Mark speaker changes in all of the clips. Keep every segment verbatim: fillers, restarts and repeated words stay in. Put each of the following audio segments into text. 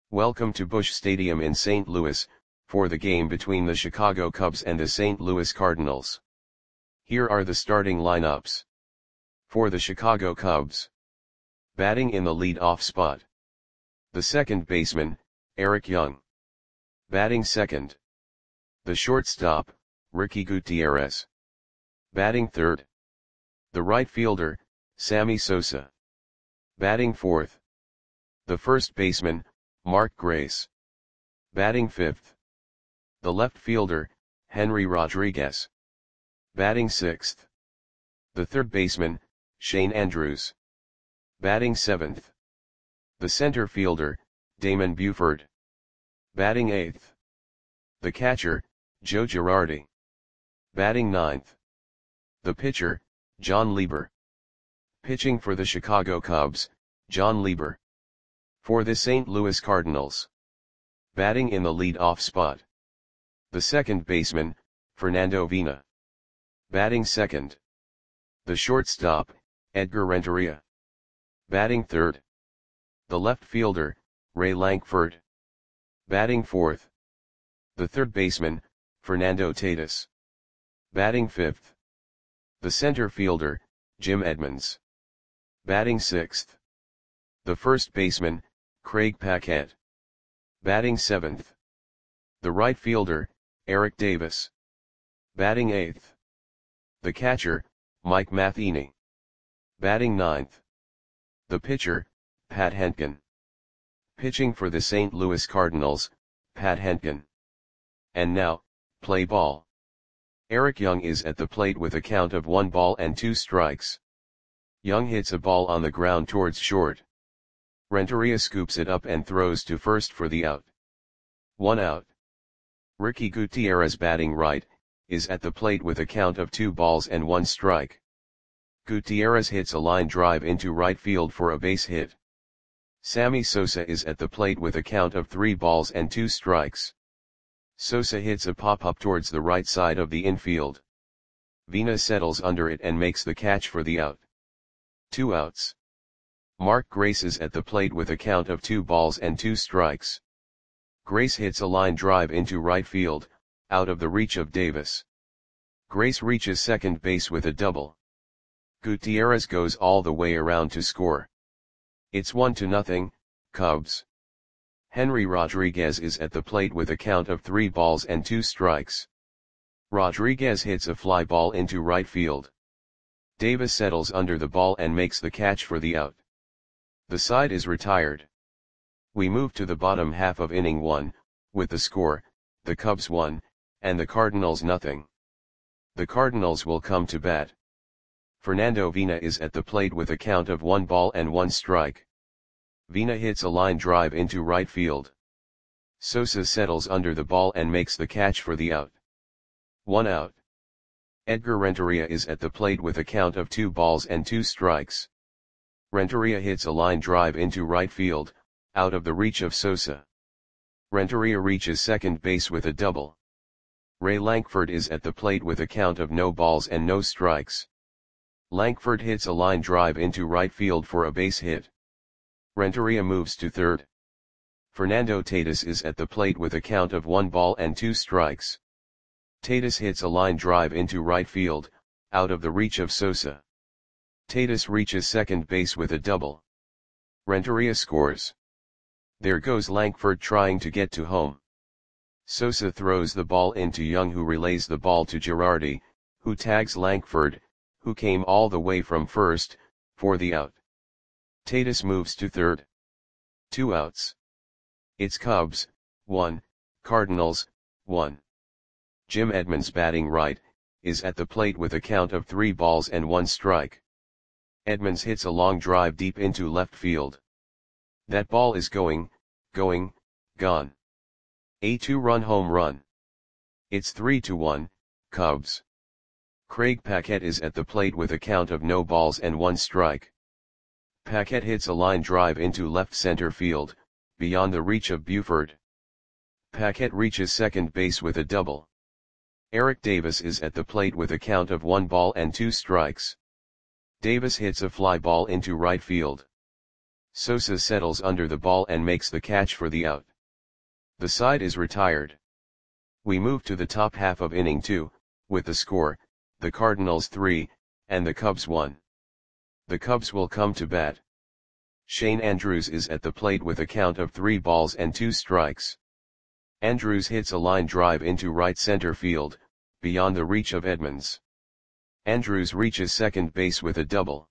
Speaker 1: Welcome to Busch Stadium in Saint Louis, for the game between the Chicago Cubs and the Saint Louis Cardinals. Here are the starting lineups. For the Chicago Cubs. Batting in the lead-off spot. The second baseman, Eric Young. Batting second. The shortstop, Ricky Gutierrez. Batting third. The right fielder, Sammy Sosa. Batting fourth. The first baseman, Mark Grace. Batting fifth. The left fielder, Henry Rodriguez. Batting sixth. The third baseman, Shane Andrews. Batting seventh. The center fielder, Damon Buford. Batting eighth. The catcher, Joe Girardi. Batting ninth. The pitcher, John Lieber. Pitching for the Chicago Cubs, John Lieber. For the Saint Louis Cardinals. Batting in the lead-off spot. The second baseman, Fernando Vina. Batting second. The shortstop, Edgar Renteria. Batting third. The left fielder, Ray Lankford. Batting fourth. The third baseman, Fernando Tatis. Batting fifth. The center fielder, Jim Edmonds. Batting sixth. The first baseman, Craig Paquette. Batting seventh. The right fielder, Eric Davis. Batting eighth. The catcher, Mike Matheny. Batting ninth. The pitcher, Pat Hentgen. Pitching for the Saint Louis Cardinals, Pat Hentgen. And now, play ball. Eric Young is at the plate with a count of one ball and two strikes. Young hits a ball on the ground towards short. Renteria scoops it up and throws to first for the out. One out. Ricky Gutierrez, batting right, is at the plate with a count of two balls and one strike. Gutierrez hits a line drive into right field for a base hit. Sammy Sosa is at the plate with a count of three balls and two strikes. Sosa hits a pop-up towards the right side of the infield. Vina settles under it and makes the catch for the out. Two outs. Mark Grace is at the plate with a count of two balls and two strikes. Grace hits a line drive into right field, out of the reach of Davis. Grace reaches second base with a double. Gutierrez goes all the way around to score. It's one to nothing, Cubs. Henry Rodriguez is at the plate with a count of three balls and two strikes. Rodriguez hits a fly ball into right field. Davis settles under the ball and makes the catch for the out. The side is retired. We move to the bottom half of inning one, with the score, the Cubs one, and the Cardinals nothing. The Cardinals will come to bat. Fernando Vina is at the plate with a count of one ball and one strike. Vina hits a line drive into right field. Sosa settles under the ball and makes the catch for the out. One out. Edgar Renteria is at the plate with a count of two balls and two strikes. Renteria hits a line drive into right field, out of the reach of Sosa. Renteria reaches second base with a double. Ray Lankford is at the plate with a count of no balls and no strikes. Lankford hits a line drive into right field for a base hit. Renteria moves to third. Fernando Tatis is at the plate with a count of one ball and two strikes. Tatis hits a line drive into right field, out of the reach of Sosa. Tatis reaches second base with a double. Renteria scores. There goes Lankford trying to get to home. Sosa throws the ball into Young, who relays the ball to Girardi, who tags Lankford, who came all the way from first, for the out. Tatis moves to third. Two outs. It's Cubs, one, Cardinals, one. Jim Edmonds, batting right, is at the plate with a count of three balls and one strike. Edmonds hits a long drive deep into left field. That ball is going, going, gone. A two-run home run. It's three to one, Cubs. Craig Paquette is at the plate with a count of no balls and one strike. Paquette hits a line drive into left center field, beyond the reach of Buford. Paquette reaches second base with a double. Eric Davis is at the plate with a count of one ball and two strikes. Davis hits a fly ball into right field. Sosa settles under the ball and makes the catch for the out. The side is retired. We move to the top half of inning two, with the score, the Cardinals three, and the Cubs one. The Cubs will come to bat. Shane Andrews is at the plate with a count of three balls and two strikes. Andrews hits a line drive into right center field, beyond the reach of Edmonds. Andrews reaches second base with a double.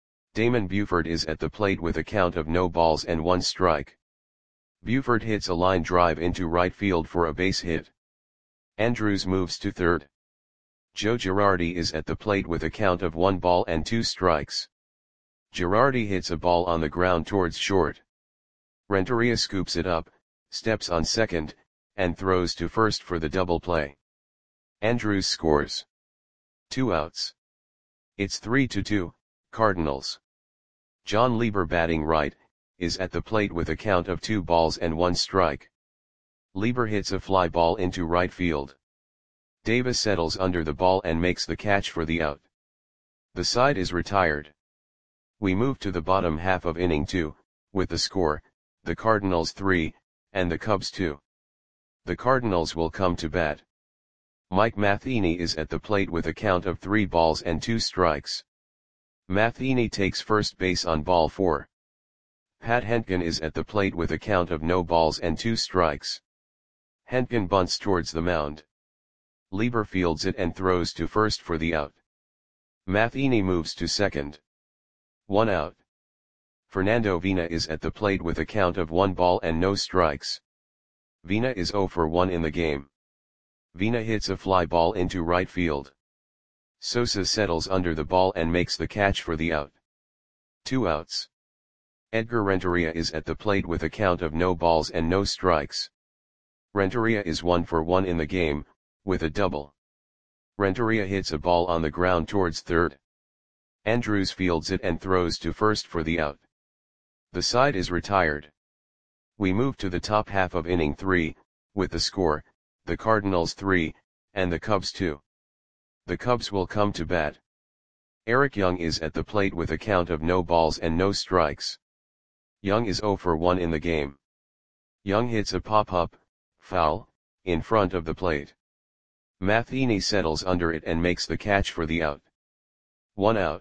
Speaker 1: Damon Buford is at the plate with a count of no balls and one strike. Buford hits a line drive into right field for a base hit. Andrews moves to third. Joe Girardi is at the plate with a count of one ball and two strikes. Girardi hits a ball on the ground towards short. Renteria scoops it up, steps on second, and throws to first for the double play. Andrews scores. Two outs. It's three to two, Cardinals. John Lieber, batting right, is at the plate with a count of two balls and one strike. Lieber hits a fly ball into right field. Davis settles under the ball and makes the catch for the out. The side is retired. We move to the bottom half of inning two, with the score, the Cardinals three, and the Cubs two. The Cardinals will come to bat. Mike Matheny is at the plate with a count of three balls and two strikes. Matheny takes first base on ball four. Pat Hentgen is at the plate with a count of no balls and two strikes. Hentgen bunts towards the mound. Lieber fields it and throws to first for the out. Matheny moves to second. One out. Fernando Vina is at the plate with a count of one ball and no strikes. Vina is zero for one in the game. Vina hits a fly ball into right field. Sosa settles under the ball and makes the catch for the out. Two outs. Edgar Renteria is at the plate with a count of no balls and no strikes. Renteria is one for one in the game, with a double. Renteria hits a ball on the ground towards third. Andrews fields it and throws to first for the out. The side is retired. We move to the top half of inning three, with the score, the Cardinals three, and the Cubs two. The Cubs will come to bat. Eric Young is at the plate with a count of no balls and no strikes. Young is zero for one in the game. Young hits a pop-up, foul, in front of the plate. Matheny settles under it and makes the catch for the out. One out.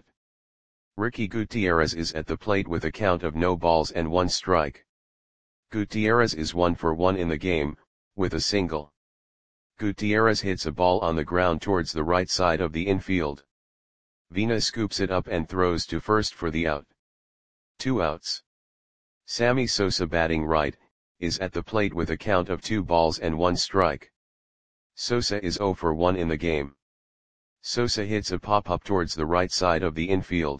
Speaker 1: Ricky Gutierrez is at the plate with a count of no balls and one strike. Gutierrez is one for one in the game, with a single. Gutierrez hits a ball on the ground towards the right side of the infield. Vina scoops it up and throws to first for the out. Two outs. Sammy Sosa, batting right, is at the plate with a count of two balls and one strike. Sosa is zero for one in the game. Sosa hits a pop-up towards the right side of the infield.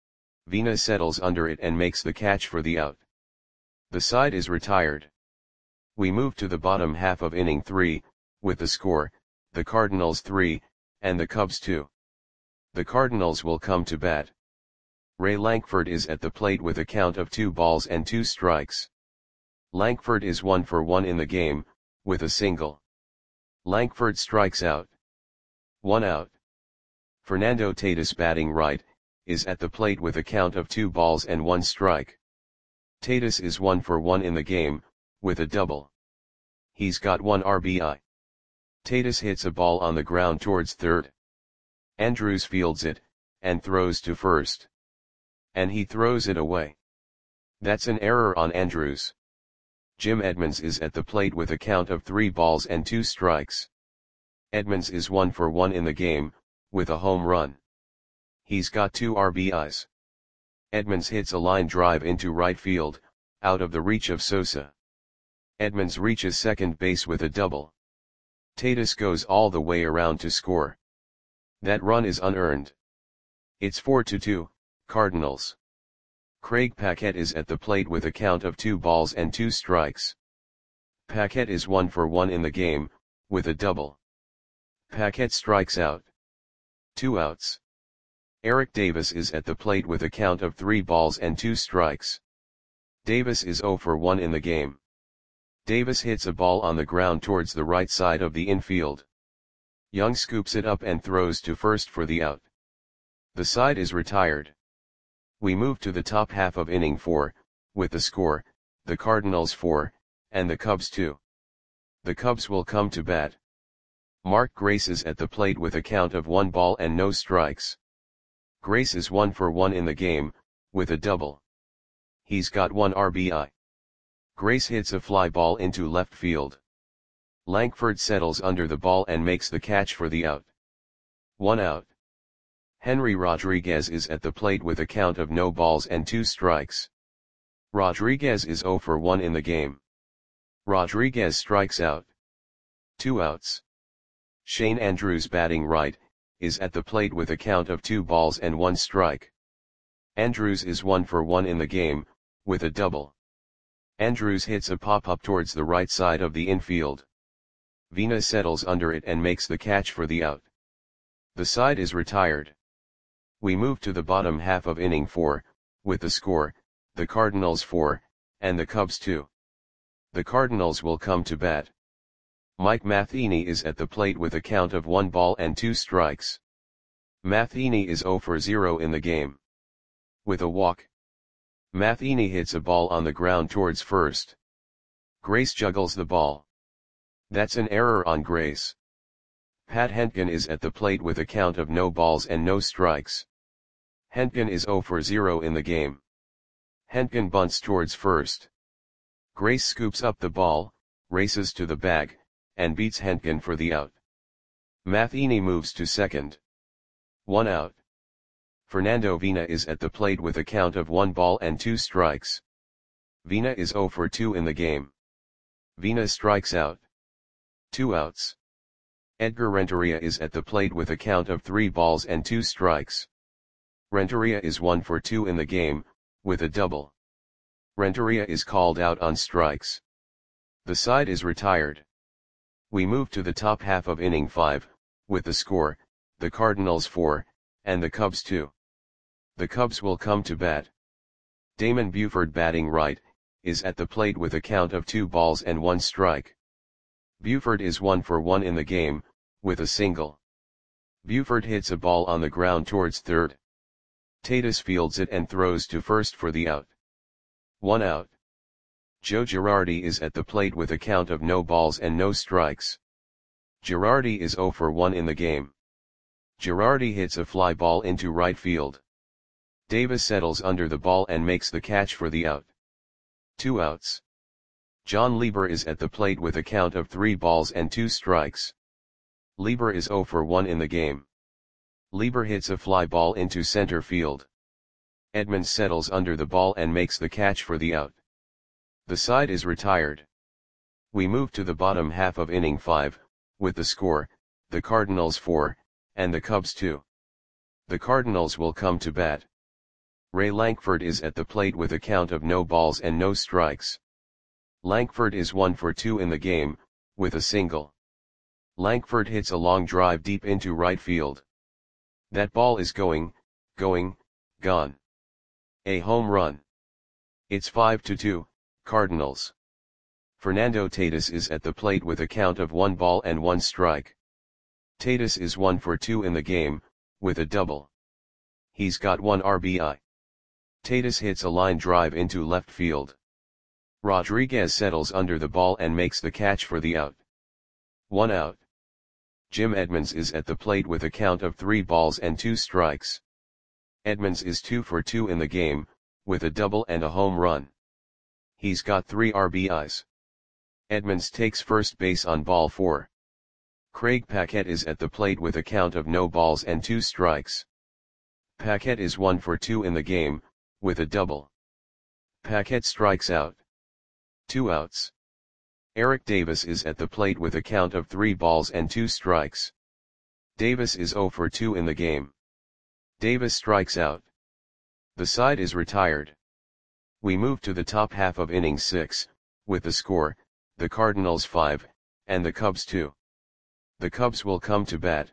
Speaker 1: Vina settles under it and makes the catch for the out. The side is retired. We move to the bottom half of inning three, with the score, the Cardinals three, and the Cubs two. The Cardinals will come to bat. Ray Lankford is at the plate with a count of two balls and two strikes. Lankford is one for one in the game, with a single. Lankford strikes out. One out. Fernando Tatis, batting right, is at the plate with a count of two balls and one strike. Tatis is one for one in the game, with a double. He's got one R B I. Tatis hits a ball on the ground towards third. Andrews fields it, and throws to first. And he throws it away. That's an error on Andrews. Jim Edmonds is at the plate with a count of three balls and two strikes. Edmonds is one for one in the game, with a home run. He's got two R B Is. Edmonds hits a line drive into right field, out of the reach of Sosa. Edmonds reaches second base with a double. Tatis goes all the way around to score. That run is unearned. It's four to two, Cardinals. Craig Paquette is at the plate with a count of two balls and two strikes. Paquette is one for one in the game, with a double. Paquette strikes out. Two outs. Eric Davis is at the plate with a count of three balls and two strikes. Davis is zero for one in the game. Davis hits a ball on the ground towards the right side of the infield. Young scoops it up and throws to first for the out. The side is retired. We move to the top half of inning four, with the score, the Cardinals four, and the Cubs two. The Cubs will come to bat. Mark Grace is at the plate with a count of one ball and no strikes. Grace is one for one in the game, with a double. He's got one R B I. Grace hits a fly ball into left field. Lankford settles under the ball and makes the catch for the out. One out. Henry Rodriguez is at the plate with a count of no balls and two strikes. Rodriguez is zero for one in the game. Rodriguez strikes out. Two outs. Shane Andrews, batting right, is at the plate with a count of two balls and one strike. Andrews is one for one in the game, with a double. Andrews hits a pop-up towards the right side of the infield. Vina settles under it and makes the catch for the out. The side is retired. We move to the bottom half of inning four, with the score, the Cardinals four, and the Cubs two. The Cardinals will come to bat. Mike Matheny is at the plate with a count of one ball and two strikes. Matheny is zero for zero in the game. With a walk. Matheny hits a ball on the ground towards first. Grace juggles the ball. That's an error on Grace. Pat Hentgen is at the plate with a count of no balls and no strikes. Hentgen is zero for zero in the game. Hentgen bunts towards first. Grace scoops up the ball, races to the bag, and beats Hentgen for the out. Matheny moves to second. One out. Fernando Vina is at the plate with a count of one ball and two strikes. Vina is zero for two in the game. Vina strikes out. Two outs. Edgar Renteria is at the plate with a count of three balls and two strikes. Renteria is one for two in the game, with a double. Renteria is called out on strikes. The side is retired. We move to the top half of inning five, with the score, the Cardinals four, and the Cubs two. The Cubs will come to bat. Damon Buford, batting right, is at the plate with a count of two balls and one strike. Buford is one for one in the game, with a single. Buford hits a ball on the ground towards third. Tatis fields it and throws to first for the out. One out. Joe Girardi is at the plate with a count of no balls and no strikes. Girardi is zero for one in the game. Girardi hits a fly ball into right field. Davis settles under the ball and makes the catch for the out. Two outs. John Lieber is at the plate with a count of three balls and two strikes. Lieber is zero for one in the game. Lieber hits a fly ball into center field. Edmonds settles under the ball and makes the catch for the out. The side is retired. We move to the bottom half of inning five, with the score, the Cardinals four, and the Cubs two. The Cardinals will come to bat. Ray Lankford is at the plate with a count of no balls and no strikes. Lankford is one for two in the game, with a single. Lankford hits a long drive deep into right field. That ball is going, going, gone. A home run. It's five to two, Cardinals. Fernando Tatis is at the plate with a count of one ball and one strike. Tatis is one for two in the game, with a double. He's got one R B I. Tatis hits a line drive into left field. Rodriguez settles under the ball and makes the catch for the out. One out. Jim Edmonds is at the plate with a count of three balls and two strikes. Edmonds is two for two in the game, with a double and a home run. He's got three R B Is. Edmonds takes first base on ball four. Craig Paquette is at the plate with a count of no balls and two strikes. Paquette is one for two in the game, with a double. Paquette strikes out. Two outs. Eric Davis is at the plate with a count of three balls and two strikes. Davis is zero for two in the game. Davis strikes out. The side is retired. We move to the top half of inning six, with the score, the Cardinals five, and the Cubs two. The Cubs will come to bat.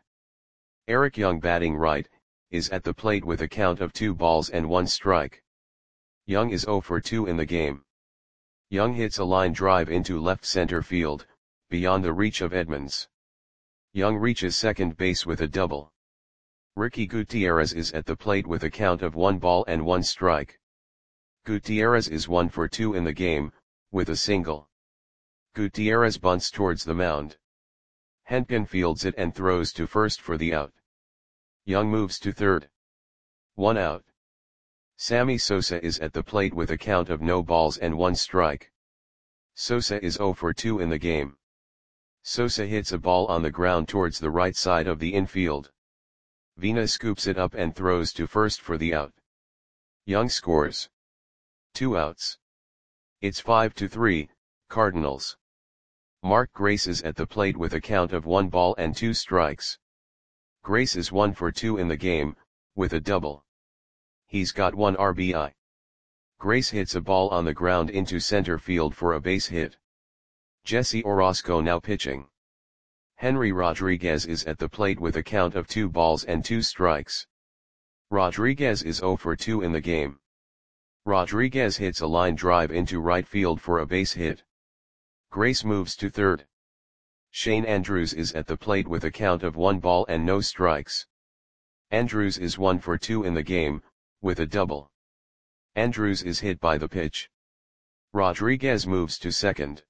Speaker 1: Eric Young, batting right, is at the plate with a count of two balls and one strike. Young is zero for two in the game. Young hits a line drive into left center field, beyond the reach of Edmonds. Young reaches second base with a double. Ricky Gutierrez is at the plate with a count of one ball and one strike. Gutierrez is one for two in the game, with a single. Gutierrez bunts towards the mound. Henkin fields it and throws to first for the out. Young moves to third. One out. Sammy Sosa is at the plate with a count of no balls and one strike. Sosa is zero for two in the game. Sosa hits a ball on the ground towards the right side of the infield. Vina scoops it up and throws to first for the out. Young scores. Two outs. It's five to three, Cardinals. Mark Grace is at the plate with a count of one ball and two strikes. Grace is one for two in the game, with a double. He's got one R B I. Grace hits a ball on the ground into center field for a base hit. Jesse Orosco now pitching. Henry Rodriguez is at the plate with a count of two balls and two strikes. Rodriguez is zero for two in the game. Rodriguez hits a line drive into right field for a base hit. Grace moves to third. Shane Andrews is at the plate with a count of one ball and no strikes. Andrews is one for two in the game, with a double. Andrews is hit by the pitch. Rodriguez moves to second.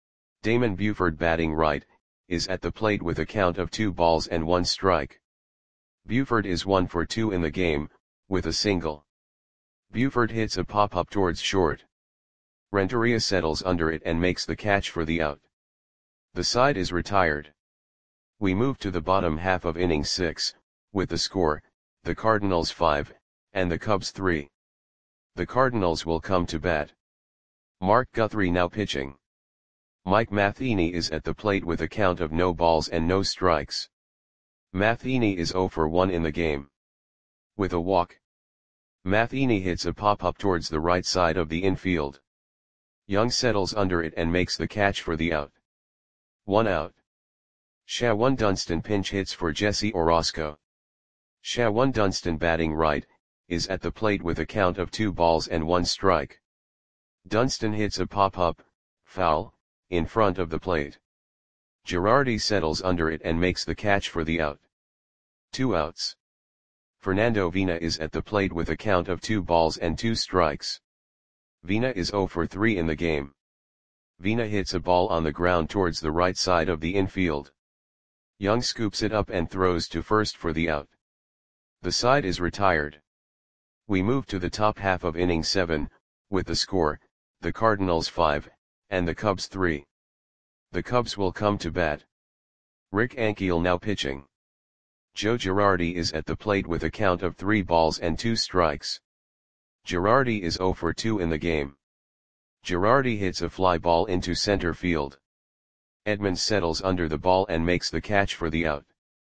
Speaker 1: Damon Buford batting right, is at the plate with a count of two balls and one strike. Buford is one for two in the game, with a single. Buford hits a pop-up towards short. Renteria settles under it and makes the catch for the out. The side is retired. We move to the bottom half of inning six, with the score, the Cardinals five, and the Cubs three. The Cardinals will come to bat. Mark Guthrie now pitching. Mike Matheny is at the plate with a count of no balls and no strikes. Matheny is zero for one in the game. With a walk. Matheny hits a pop-up towards the right side of the infield. Young settles under it and makes the catch for the out. One out. Shawan Dunston pinch hits for Jesse Orosco. Shawan Dunston batting right, is at the plate with a count of two balls and one strike. Dunston hits a pop-up, foul, in front of the plate. Girardi settles under it and makes the catch for the out. Two outs. Fernando Vina is at the plate with a count of two balls and two strikes. Vina is zero for three in the game. Vina hits a ball on the ground towards the right side of the infield. Young scoops it up and throws to first for the out. The side is retired. We move to the top half of inning seven, with the score, the Cardinals five, and the Cubs three. The Cubs will come to bat. Rick Ankiel now pitching. Joe Girardi is at the plate with a count of three balls and two strikes. Girardi is zero for two in the game. Girardi hits a fly ball into center field. Edmonds settles under the ball and makes the catch for the out.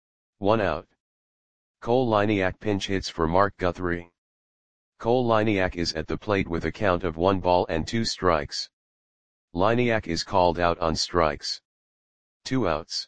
Speaker 1: One out. Cole Liniak pinch hits for Mark Guthrie. Cole Liniak is at the plate with a count of one ball and two strikes. Liniak is called out on strikes. Two outs.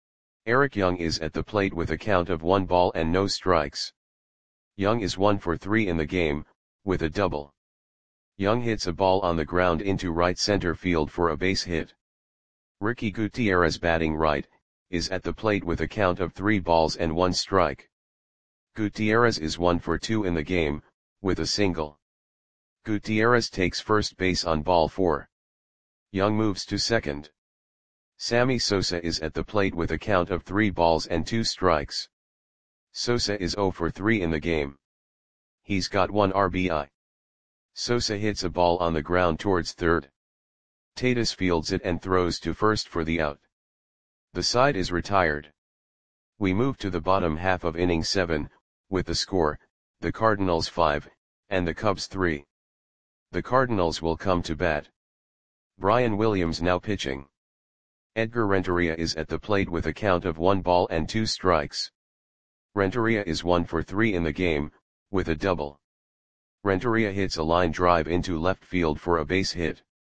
Speaker 1: Eric Young is at the plate with a count of one ball and no strikes. Young is one for three in the game, with a double. Young hits a ball on the ground into right center field for a base hit. Ricky Gutierrez batting right, is at the plate with a count of three balls and one strike. Gutierrez is one for two in the game, with a single. Gutierrez takes first base on ball four. Young moves to second. Sammy Sosa is at the plate with a count of three balls and two strikes. Sosa is zero for three in the game. He's got one R B I. Sosa hits a ball on the ground towards third. Tatis fields it and throws to first for the out. The side is retired. We move to the bottom half of inning seven, with the score, the Cardinals five, and the Cubs three. The Cardinals will come to bat. Brian Williams now pitching. Edgar Renteria is at the plate with a count of one ball and two strikes. Renteria is one for three in the game, with a double. Renteria hits a line drive into left field for a base hit.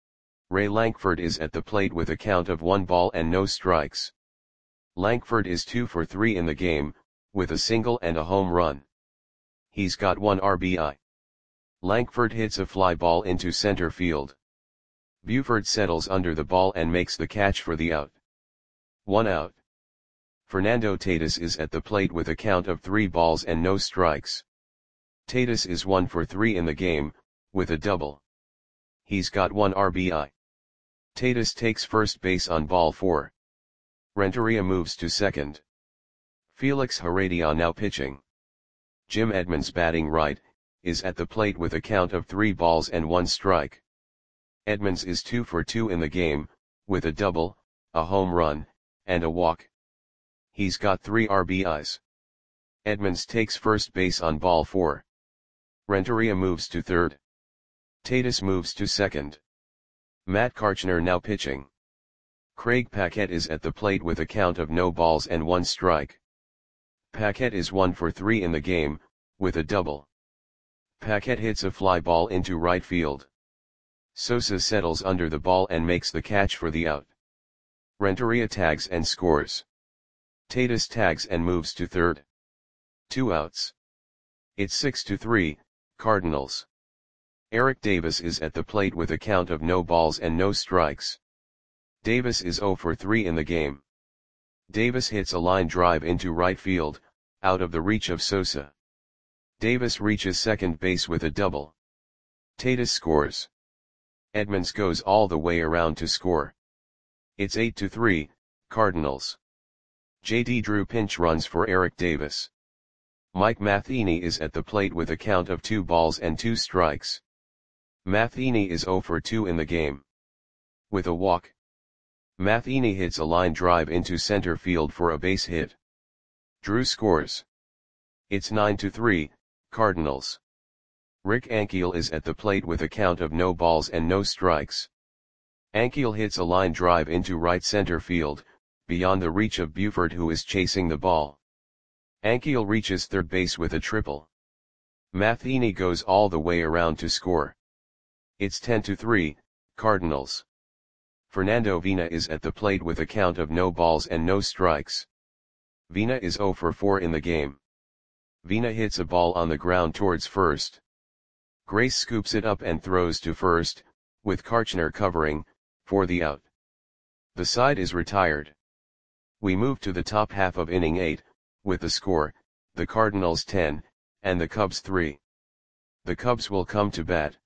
Speaker 1: Ray Lankford is at the plate with a count of one ball and no strikes. Lankford is two for three in the game, with a single and a home run. He's got one R B I. Lankford hits a fly ball into center field. Buford settles under the ball and makes the catch for the out. One out. Fernando Tatis is at the plate with a count of three balls and no strikes. Tatis is one for three in the game, with a double. He's got one R B I. Tatis takes first base on ball four. Renteria moves to second. Felix Heredia now pitching. Jim Edmonds batting right, is at the plate with a count of three balls and one strike. Edmonds is two for two in the game, with a double, a home run, and a walk. He's got three R B Is. Edmonds takes first base on ball four. Renteria moves to third. Tatis moves to second. Matt Karchner now pitching. Craig Paquette is at the plate with a count of no balls and one strike. Paquette is one for three in the game, with a double. Paquette hits a fly ball into right field. Sosa settles under the ball and makes the catch for the out. Renteria tags and scores. Tatis tags and moves to third. Two outs. It's six to three, Cardinals. Eric Davis is at the plate with a count of no balls and no strikes. Davis is zero for three in the game. Davis hits a line drive into right field, out of the reach of Sosa. Davis reaches second base with a double. Tatis scores. Edmonds goes all the way around to score. It's eight to three, Cardinals. J D Drew pinch runs for Eric Davis. Mike Matheny is at the plate with a count of two balls and two strikes. Matheny is zero for two in the game. With a walk. Matheny hits a line drive into center field for a base hit. Drew scores. It's nine to three, Cardinals. Rick Ankiel is at the plate with a count of no balls and no strikes. Ankiel hits a line drive into right center field, beyond the reach of Buford, who is chasing the ball. Ankiel reaches third base with a triple. Matheny goes all the way around to score. It's ten to three, Cardinals. Fernando Vina is at the plate with a count of no balls and no strikes. Vina is zero for four in the game. Vina hits a ball on the ground towards first. Grace scoops it up and throws to first, with Karchner covering, for the out. The side is retired. We move to the top half of inning eight, with the score, the Cardinals ten, and the Cubs three. The Cubs will come to bat.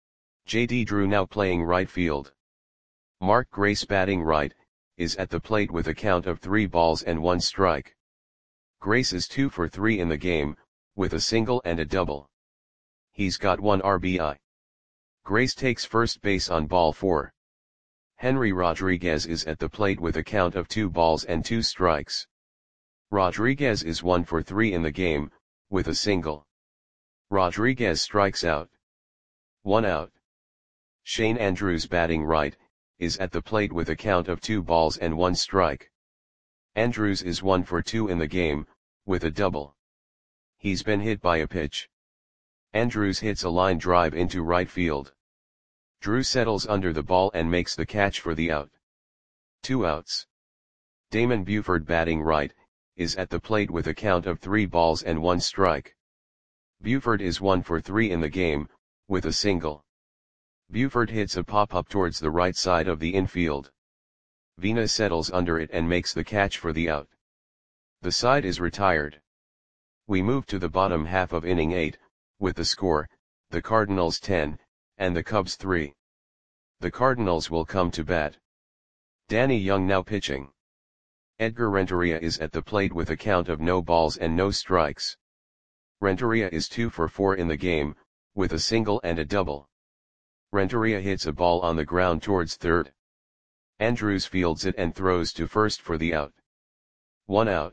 Speaker 1: J D Drew now playing right field. Mark Grace batting right, is at the plate with a count of three balls and one strike. Grace is two for three in the game, with a single and a double. He's got one R B I. Grace takes first base on ball four. Henry Rodriguez is at the plate with a count of two balls and two strikes. Rodriguez is one for three in the game, with a single. Rodriguez strikes out. One out. Shane Andrews batting right, is at the plate with a count of two balls and one strike. Andrews is one for two in the game, with a double. He's been hit by a pitch. Andrews hits a line drive into right field. Drew settles under the ball and makes the catch for the out. Two outs. Damon Buford batting right, is at the plate with a count of three balls and one strike. Buford is one for three in the game, with a single. Buford hits a pop-up towards the right side of the infield. Vina settles under it and makes the catch for the out. The side is retired. We move to the bottom half of inning eight, with the score, the Cardinals ten, and the Cubs three. The Cardinals will come to bat. Danny Young now pitching. Edgar Renteria is at the plate with a count of no balls and no strikes. Renteria is two for four in the game, with a single and a double. Renteria hits a ball on the ground towards third. Andrews fields it and throws to first for the out. One out.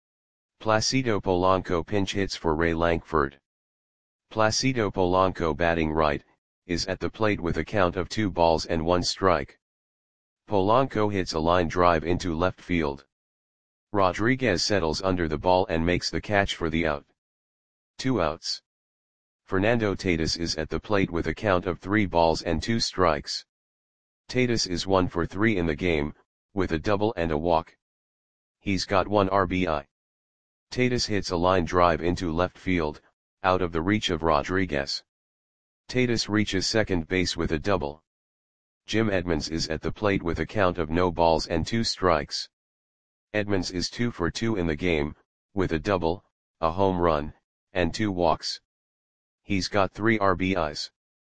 Speaker 1: Placido Polanco pinch hits for Ray Lankford. Placido Polanco batting right, is at the plate with a count of two balls and one strike. Polanco hits a line drive into left field. Rodriguez settles under the ball and makes the catch for the out. Two outs. Fernando Tatis is at the plate with a count of three balls and two strikes. Tatis is one for three in the game, with a double and a walk. He's got one R B I. Tatis hits a line drive into left field, out of the reach of Rodriguez. Tatis reaches second base with a double. Jim Edmonds is at the plate with a count of no balls and two strikes. Edmonds is two for two in the game, with a double, a home run, and two walks. He's got three R B Is.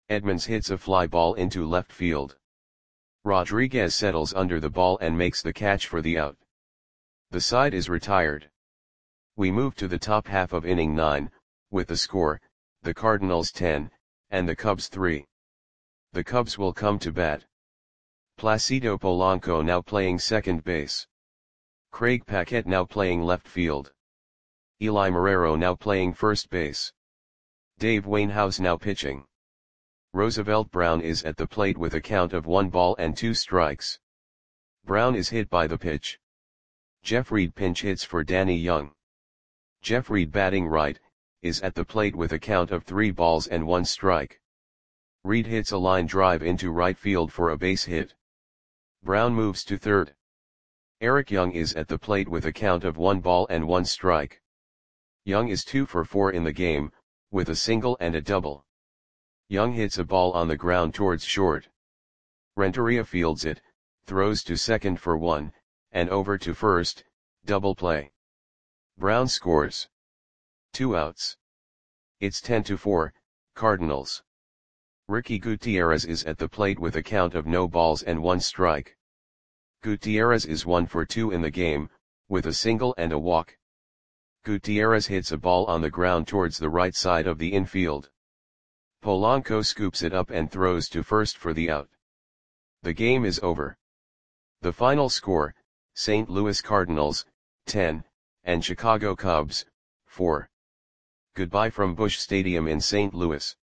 Speaker 1: Edmonds hits a fly ball into left field. Rodriguez settles under the ball and makes the catch for the out. The side is retired. We move to the top half of inning nine, with the score, the Cardinals ten, and the Cubs three. The Cubs will come to bat. Placido Polanco now playing second base. Craig Paquette now playing left field. Eli Marrero now playing first base. Dave Wainhouse now pitching. Roosevelt Brown is at the plate with a count of one ball and two strikes. Brown is hit by the pitch. Jeff Reed pinch hits for Danny Young. Jeff Reed batting right, is at the plate with a count of three balls and one strike. Reed hits a line drive into right field for a base hit. Brown moves to third. Eric Young is at the plate with a count of one ball and one strike. Young is two for four in the game, with a single and a double. Young hits a ball on the ground towards short. Renteria fields it, throws to second for one, and over to first, double play. Brown scores. Two outs. It's ten to four, Cardinals. Ricky Gutierrez is at the plate with a count of no balls and one strike. Gutierrez is one for two in the game, with a single and a walk. Gutierrez hits a ball on the ground towards the right side of the infield. Polanco scoops it up and throws to first for the out. The game is over. The final score, Saint Louis Cardinals, ten, and Chicago Cubs, four. Goodbye from Busch Stadium in Saint Louis.